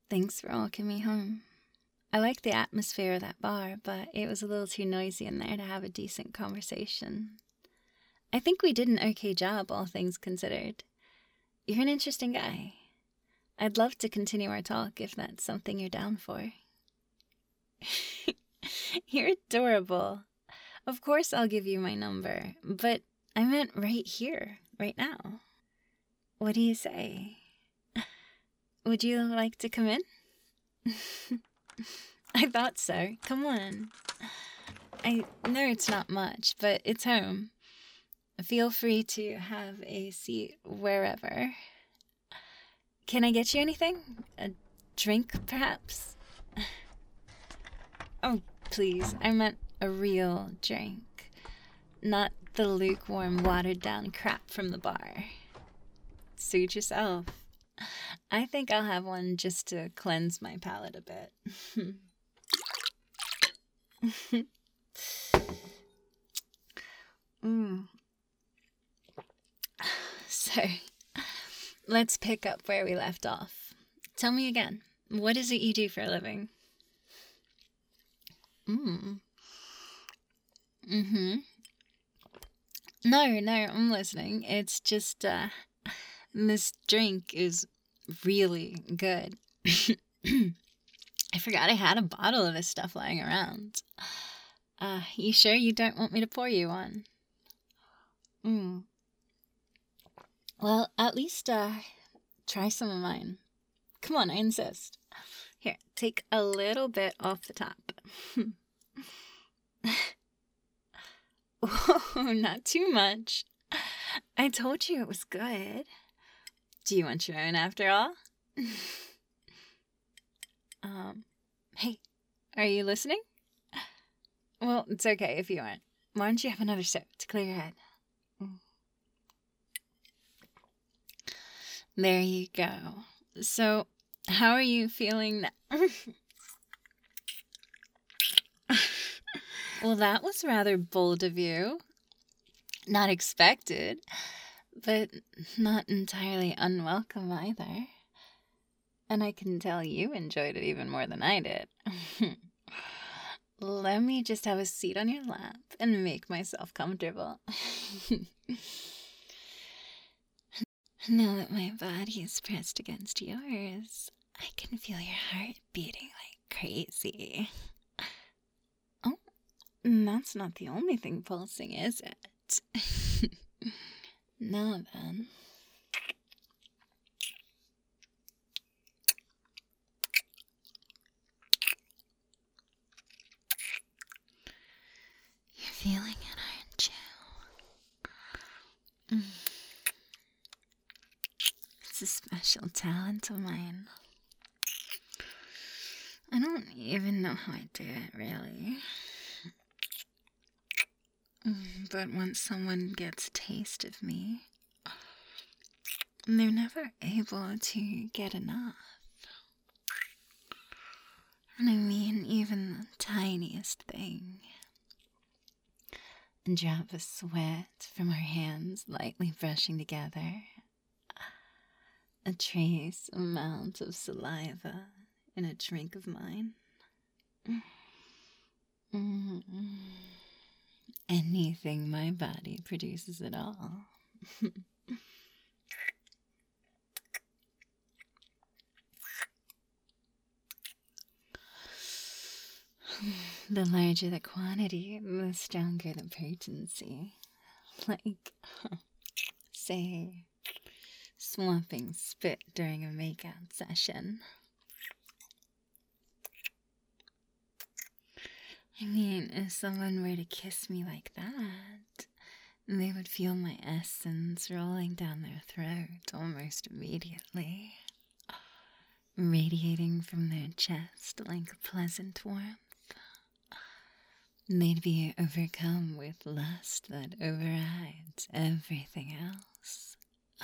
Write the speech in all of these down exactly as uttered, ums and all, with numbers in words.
Thanks for walking me home. I liked the atmosphere of that bar, but it was a little too noisy in there to have a decent conversation. I think we did an okay job, all things considered. You're an interesting guy. I'd love to continue our talk if that's something you're down for. You're adorable. Of course I'll give you my number, but I meant right here, right now. What do you say? Would you like to come in? I thought so. Come on. I know it's not much, but it's home. Feel free to have a seat wherever. Can I get you anything? A drink, perhaps? Oh, please. I meant a real drink. Not the lukewarm, watered-down crap from the bar. Suit yourself. I think I'll have one just to cleanse my palate a bit. mm. So, let's pick up where we left off. Tell me again, what is it you do for a living? Mm. Mm-hmm. No, no, I'm listening. It's just, uh, this drink is really good. I forgot I had a bottle of this stuff lying around. Uh, you sure you don't want me to pour you one? Mm. Well, at least, uh, try some of mine. Come on, I insist. Here, take a little bit off the top. Oh, not too much. I told you it was good. Do you want your own after all? um, hey, are you listening? Well, it's okay if you aren't. Why don't you have another sip to clear your head? Mm. There you go. So, how are you feeling now? Well, that was rather bold of you. Not expected, but not entirely unwelcome either. And I can tell you enjoyed it even more than I did. Let me just have a seat on your lap and make myself comfortable. Now that my body is pressed against yours, I can feel your heart beating like crazy. Oh, that's not the only thing pulsing, is it? Now then. You're feeling it, aren't you? Mm. It's a special talent of mine. I don't even know how I do it, really. But once someone gets a taste of me, they're never able to get enough. And I mean even the tiniest thing. A drop of sweat from our hands lightly brushing together. A trace amount of saliva in a drink of mine. Mm-hmm. Anything my body produces at all. The larger the quantity, the stronger the potency. Like, say, swapping spit during a makeout session. I mean, if someone were to kiss me like that, they would feel my essence rolling down their throat almost immediately, radiating from their chest like a pleasant warmth. They'd be overcome with lust that overrides everything else.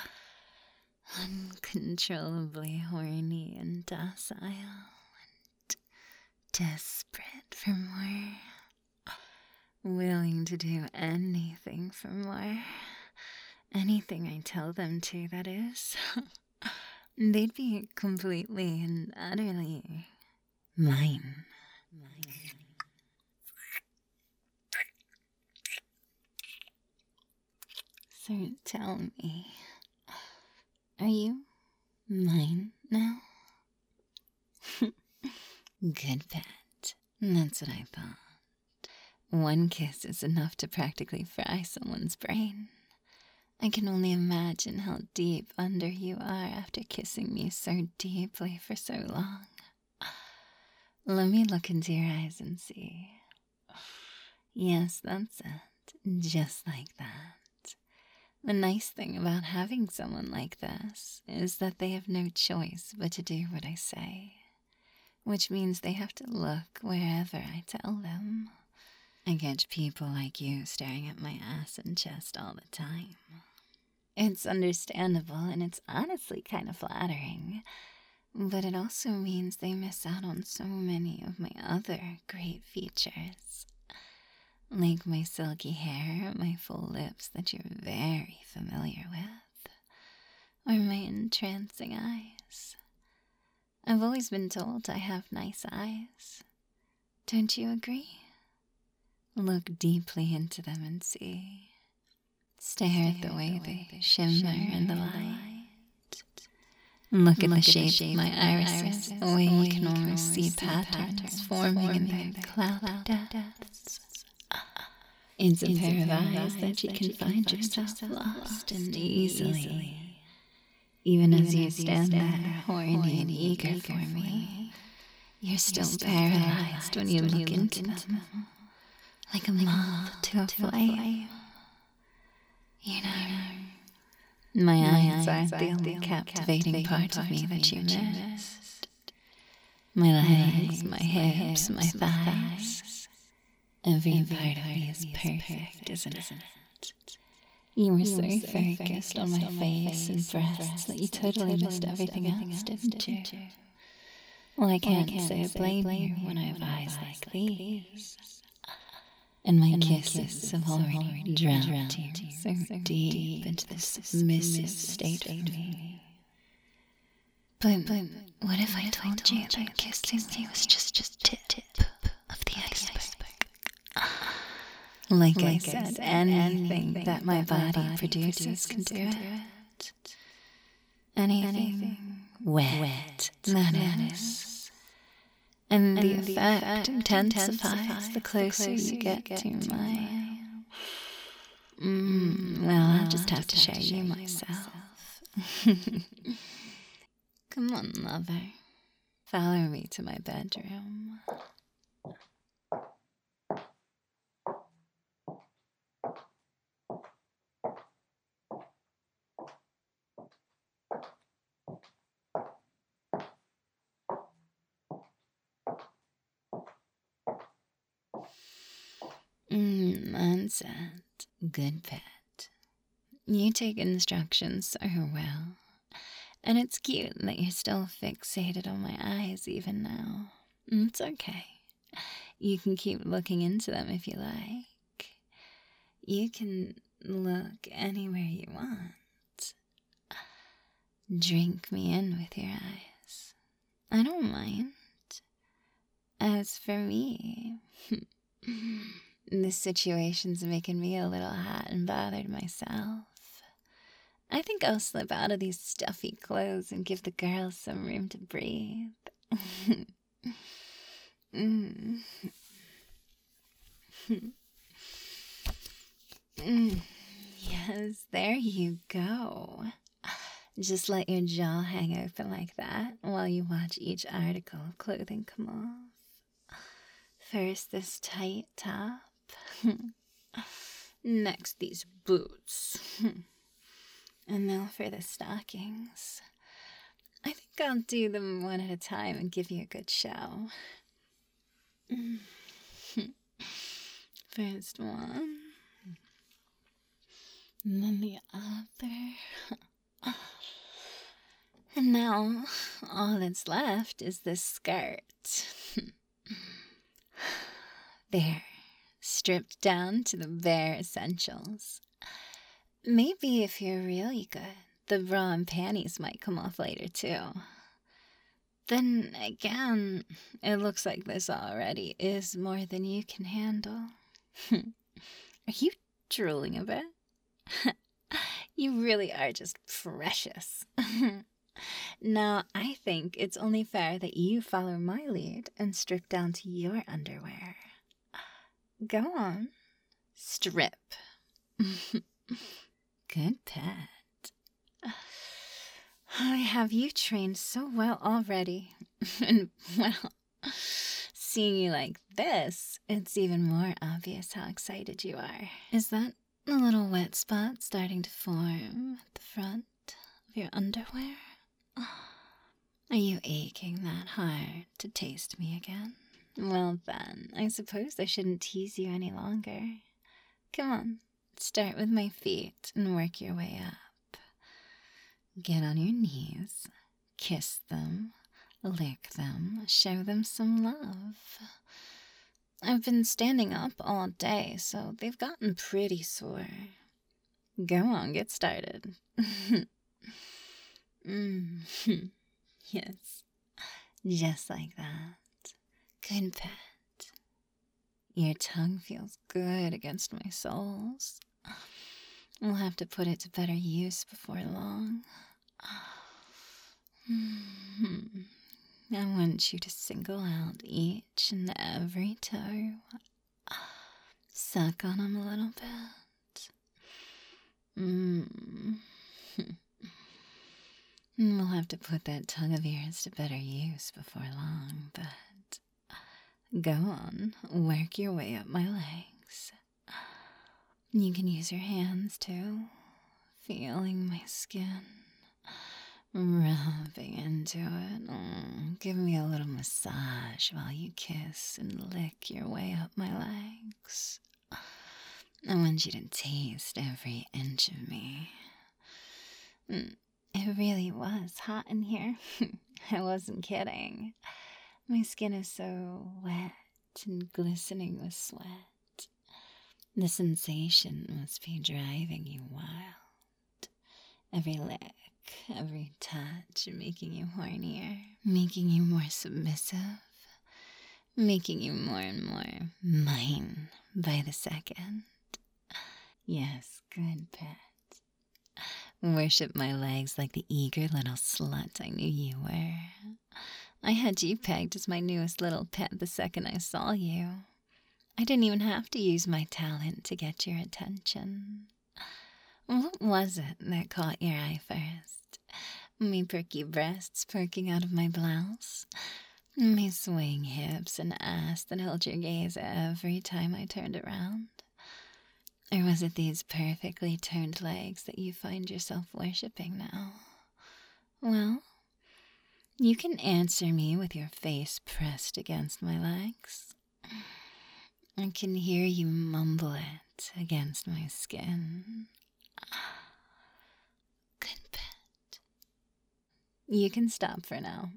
Uncontrollably horny and docile and desperate for more. Willing to do anything for more. Anything I tell them to, that is. they'd be completely and utterly mine. So tell me, are you mine now? Good pet. That's what I thought. One kiss is enough to practically fry someone's brain. I can only imagine how deep under you are after kissing me so deeply for so long. Let me look into your eyes and see. Yes, that's it. Just like that. The nice thing about having someone like this is that they have no choice but to do what I say, which means they have to look wherever I tell them. I catch people like you staring at my ass and chest all the time. It's understandable and it's honestly kind of flattering, but it also means they miss out on so many of my other great features. Like my silky hair, my full lips that you're very familiar with, or my entrancing eyes. I've always been told I have nice eyes. Don't you agree? Look deeply into them and see. Stare at the way they shimmer in the light. Look at the shape of my irises, the way you can almost see patterns forming in their cloud depths. It's a pair of eyes that you can find yourself lost in easily. Even as you stand there, horny and eager for me, you're still paralyzed when you look into them, like a moth to a flame. You know, my eyes aren't the only captivating part of me that you missed. My legs, my hips, my thighs. Every part of me is perfect, isn't it? You were so focused on my face and breasts that you totally missed everything else, didn't you? Well, I can't say I blame you when I have eyes like these. And my kisses have already drowned you so deep into this submissive state for me. But, but what if I told you that kissing me was just a tip of the iceberg? Like I said, anything that my body produces can do it. Anything wet, that is. And the effect intensifies the closer you get to my... Mm, well, I'll just have to show you myself. Come on, lover. Follow me to my bedroom. Mm, that's it. Good pet. You take instructions so well. And it's cute that you're still fixated on my eyes even now. It's okay. You can keep looking into them if you like. You can look anywhere you want. Drink me in with your eyes. I don't mind. As for me... This situation's making me a little hot and bothered myself. I think I'll slip out of these stuffy clothes and give the girls some room to breathe. mm. mm. Yes, there you go. Just let your jaw hang open like that while you watch each article of clothing come off. First, this tight top. Next, these boots. And now for the stockings. I think I'll do them one at a time and give you a good show. First one. And then the other. And now, all that's left is this skirt. There. Stripped down to the bare essentials. Maybe if you're really good, the bra and panties might come off later, too. Then again, it looks like this already is more than you can handle. Are you drooling a bit? You really are just precious. Now, I think it's only fair that you follow my lead and strip down to your underwear. Go on. Strip. Good pet. I have you trained so well already. And, well, seeing you like this, it's even more obvious how excited you are. Is that a little wet spot starting to form at the front of your underwear? Are you aching that hard to taste me again? Well then, I suppose I shouldn't tease you any longer. Come on, start with my feet and work your way up. Get on your knees, kiss them, lick them, show them some love. I've been standing up all day, so they've gotten pretty sore. Go on, get started. mm. Yes, just like that. Good pet. Your tongue feels good against my soles. We'll have to put it to better use before long. I want you to single out each and every toe. Suck on them a little bit. Mm. We'll have to put that tongue of yours to better use before long, but go on, work your way up my legs. You can use your hands too, feeling my skin, rubbing into it. Oh, give me a little massage while you kiss and lick your way up my legs. I want you to taste every inch of me. It really was hot in here. I wasn't kidding. My skin is so wet and glistening with sweat. The sensation must be driving you wild. Every lick, every touch, making you hornier, making you more submissive, making you more and more mine by the second. Yes, good pet. Worship my legs like the eager little slut I knew you were. I had you pegged as my newest little pet the second I saw you. I didn't even have to use my talent to get your attention. What was it that caught your eye first? My perky breasts perking out of my blouse? My swaying hips and ass that held your gaze every time I turned around? Or was it these perfectly turned legs that you find yourself worshipping now? Well, you can answer me with your face pressed against my legs. I can hear you mumble it against my skin. Good pet. You can stop for now.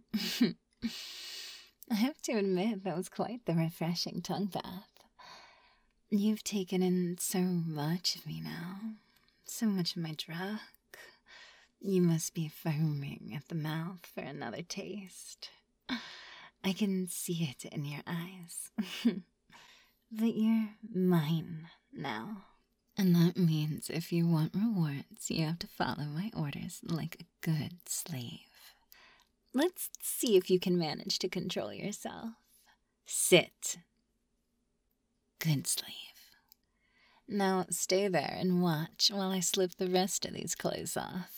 I have to admit that was quite the refreshing tongue bath. You've taken in so much of me now, so much of my drug. You must be foaming at the mouth for another taste. I can see it in your eyes. But you're mine now. And that means if you want rewards, you have to follow my orders like a good slave. Let's see if you can manage to control yourself. Sit. Good slave. Now stay there and watch while I slip the rest of these clothes off.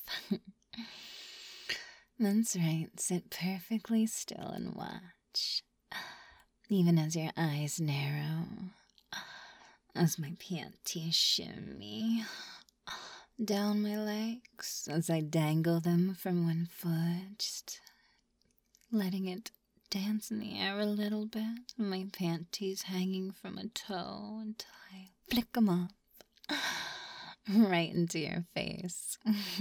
That's right, sit perfectly still and watch. Even as your eyes narrow, as my panties shimmy down my legs, as I dangle them from one foot, just letting it dance in the air a little bit, my panties hanging from a toe until I flick them off right into your face.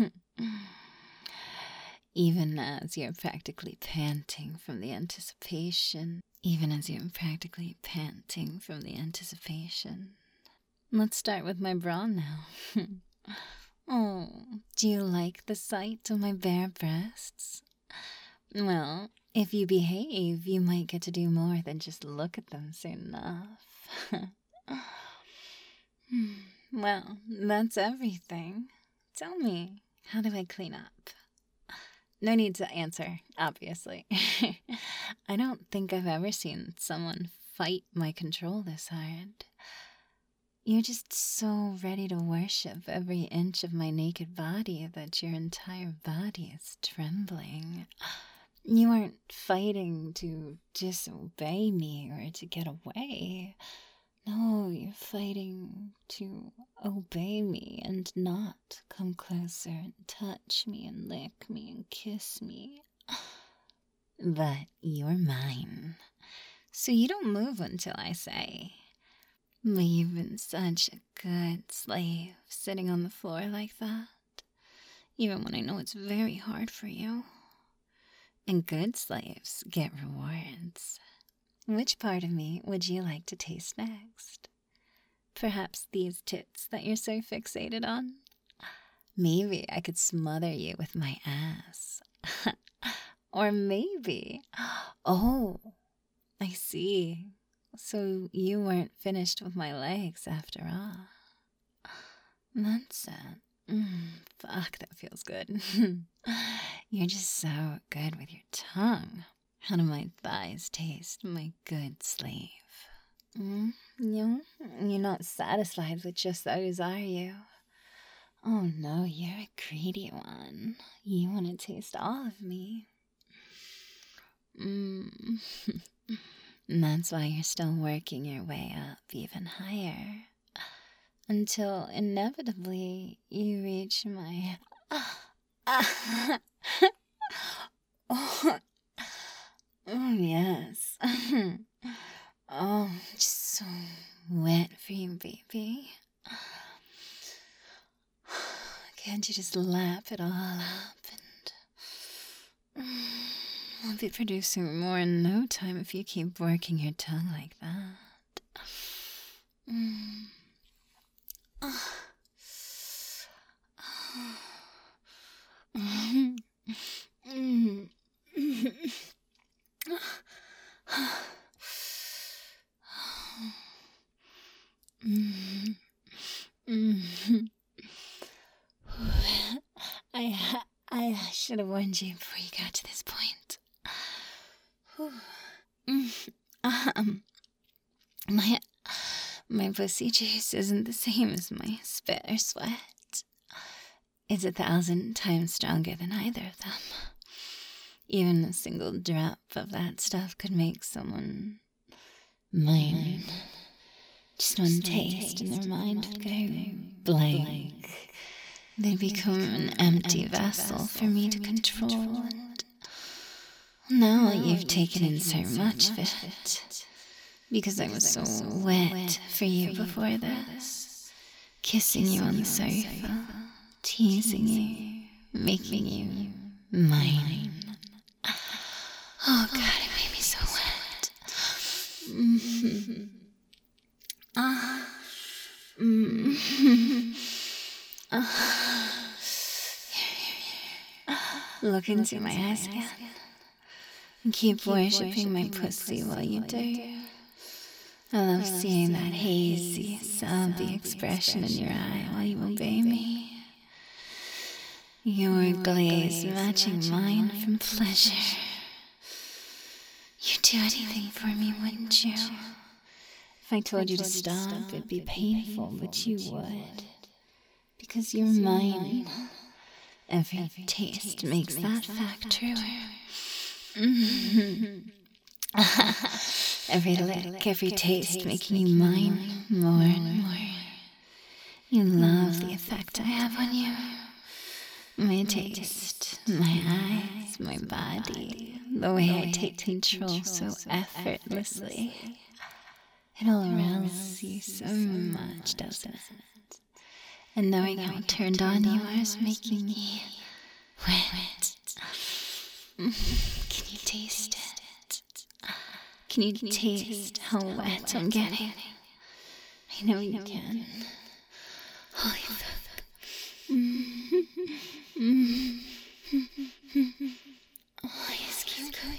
Even as you're practically panting from the anticipation, even as you're practically panting from the anticipation. Let's start with my bra now. Oh, do you like the sight of my bare breasts? Well, if you behave, you might get to do more than just look at them soon enough. Well, that's everything. Tell me, how do I clean up? No need to answer, obviously. I don't think I've ever seen someone fight my control this hard. You're just so ready to worship every inch of my naked body that your entire body is trembling. You aren't fighting to disobey me or to get away. No, you're fighting to obey me and not come closer and touch me and lick me and kiss me. But you're mine, so you don't move until I say. But you've been such a good slave sitting on the floor like that, even when I know it's very hard for you. And good slaves get rewards. Which part of me would you like to taste next? Perhaps these tits that you're so fixated on? Maybe I could smother you with my ass. Or maybe... Oh, I see. So you weren't finished with my legs after all. That's it. Mm, fuck, that feels good. You're just so good with your tongue. How do my thighs taste, my good slave? Mm, you, you're not satisfied with just those, are you? Oh no, you're a greedy one. You want to taste all of me. Mm. That's why you're still working your way up even higher. Until inevitably you reach my... oh, oh, yes. Oh, just so wet for you, baby. Can't you just lap it all up and... I'll be producing more in no time if you keep working your tongue like that. Mm. Oh. Mm. Mm. Mm. Mm. I I should have warned you before you got to this point. um, my my pussy juice isn't the same as my spit or sweat. It's a thousand times stronger than either of them. Even a single drop of that stuff could make someone mine. Just one taste and their mind would go blank. They become an empty vessel for me to control. And now you've taken in so much of it, because I was so wet for you before this, kissing you on the sofa, teasing you, making you mine. Oh God, it made me so wet. Mm-hmm. Ah. Mm-hmm. Ah. Look into my eyes again. And keep, keep worshipping my pussy while you do. I love seeing that hazy, sobby expression in your eye while you obey me. Your glaze matching mine from pleasure. You'd do anything for me, wouldn't you? If I told you to stop, it'd be painful, but you would. Because you're mine. Every taste makes that fact truer. Mm-hmm. Every lick, every taste making you mine more and more. You love the effect I have on you. My taste, my eyes, my body, the way I take control so effortlessly. It all arouses you so much, doesn't it? And knowing how turned on you are is making me wet. Can you taste it? Can you taste how wet I'm getting? I know you can. Holy fuck. Mm. Oh, yes, keep going.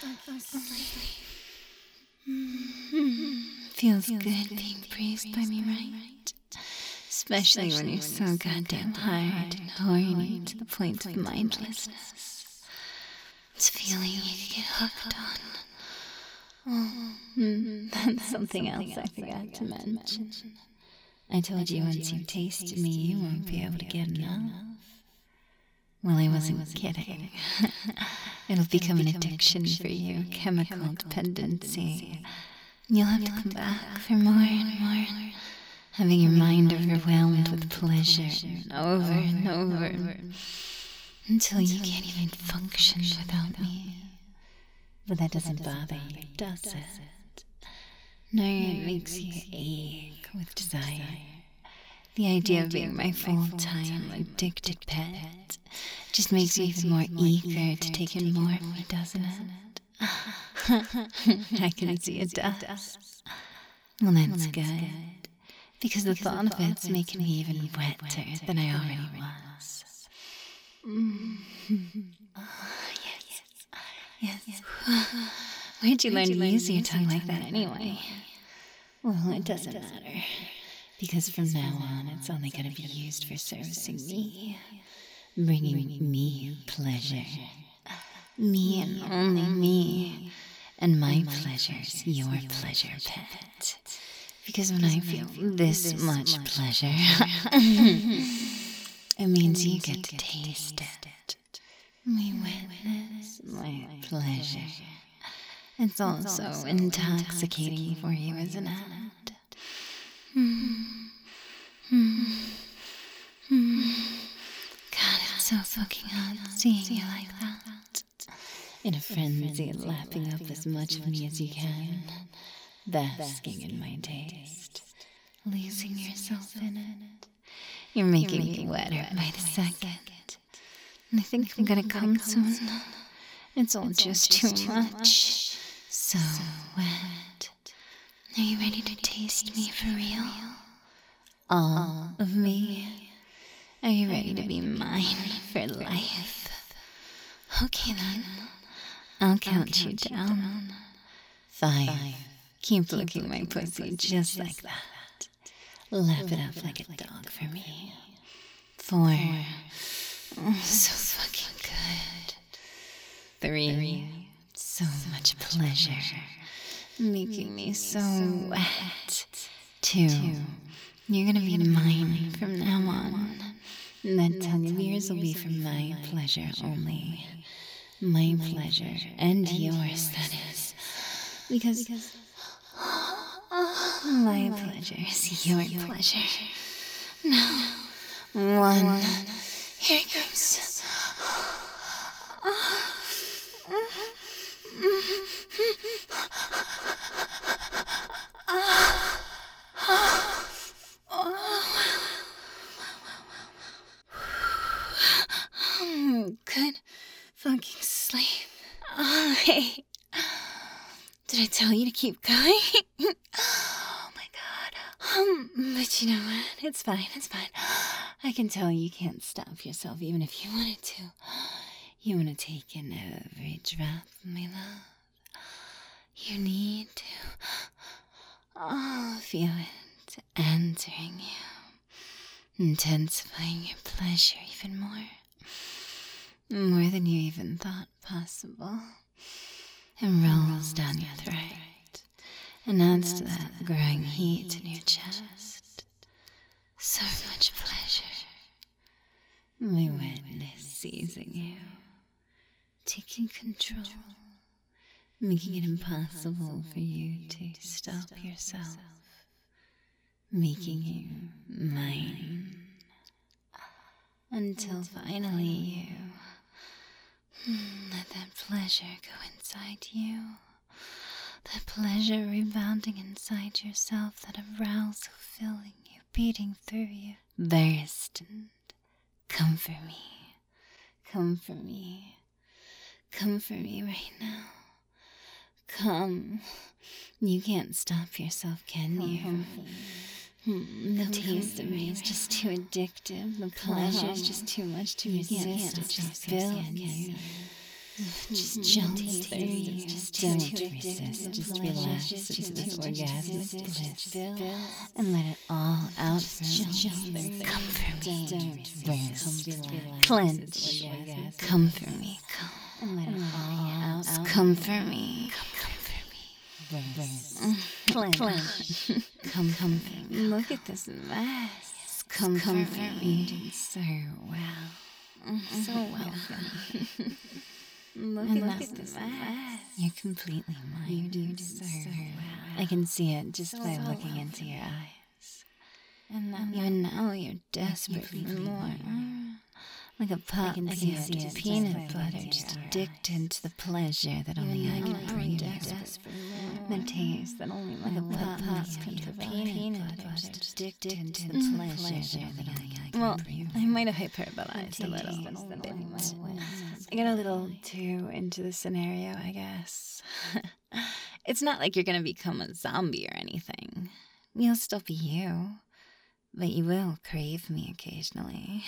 Mm. Feels good being praised by me, right? Especially when you're so goddamn tired and horny to the point of mindlessness. It's a feeling you can get hooked on. Oh, mm, that's something else I forgot to mention. I told you once you've tasted me, you won't be able to get enough. Well, I wasn't kidding. It'll become an addiction for you, chemical dependency. You'll have to come back for more and more, having your mind overwhelmed with pleasure over and over, until you can't even function without me. But that doesn't bother you, does it? No, it makes you ache with desire. The idea of being my full-time, addicted pet just makes you even more eager to take in more of me, doesn't it? I can see it does. Well, that's good, because the thought of it's making me even wetter than I already was. Mm-hmm. Oh, yes, yes, yes. Where'd you learn to use your tongue like that anyway? Well, it doesn't matter, because from now on it's only going to be used for servicing me, bringing me pleasure. Me and only me. And my pleasure's your pleasure, pet. Because when I feel this much pleasure, it means you get to taste it. We witness my pleasure. It's also intoxicating for you, isn't it? God, it's so fucking hot seeing you like that. In a frenzy, lapping up as much of me as you can, basking in my taste, losing yourself in it. You're making me wetter by the second, and I think I'm gonna come soon. It's all just too much. So wet. Are you ready to taste me for real? All of me? Are you ready to be mine for life? Okay then. I'll count you down. Five. Keep looking my pussy just like that. Lap it up like a dog for me. Four. Oh, so fucking good. Three. So much pleasure. Making me so wet. Two. You're gonna be mine from now on. That tongue of yours will be for my pleasure only. My pleasure, and yours, that is. Because my pleasure is your pleasure. Now, one. Here it comes. Good fucking sleep. Oh, hey. Did I tell you to keep going? Oh my god. Um, but you know what? It's fine, it's fine. I can tell you can't stop yourself even if you wanted to. You want to take in every drop, my love. You need to. Oh, feel it entering you. Intensifying your pleasure even more. More than you even thought possible. It rolls down your throat and adds to that growing heat in your chest. So much pleasure. My wetness seizing you, taking control, making it impossible for you to stop yourself, making you mine, until finally you let that pleasure go inside you. That pleasure rebounding inside yourself, that arousal filling you, beating through you. Burst and come for me. Come for me. Come for me right now. Come. You can't stop yourself, can you? Hmm, the taste of me is just too addictive. The pleasure is just too much to resist. It just fills you. Just jumps through you. Don't resist. Just relax into this orgasmic bliss and let it all out from you. Come for me. Don't rest. Clench. Come for me. Come. And let it all out. Come for me. Come for me. Rest. Clench. Come, come for me. Look at this mess. Come, come for me. You did so well. So well. Look, and at this mess. You're completely mine. You do so well. I can see it just so by looking well. into your eyes. And now, even now you're desperate for more. Like a pup addicted to peanut butter, just addicted to the pleasure that only I can bring you. The taste that only like a pup addicted to peanut butter, just addicted to the pleasure that only I can bring you. Well, I might have hyperbolized a little bit. I get a little too into the scenario, I guess. It's not like you're gonna become a zombie or anything. You'll still be you, but you will crave me occasionally.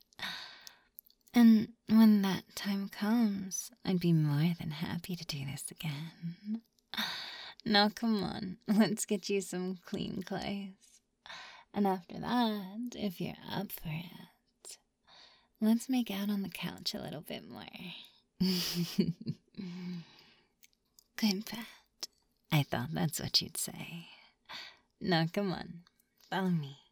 And when that time comes, I'd be more than happy to do this again. Now come on, let's get you some clean clothes. And after that, if you're up for it, let's make out on the couch a little bit more. Good, Pat. I thought that's what you'd say. Now come on, follow me.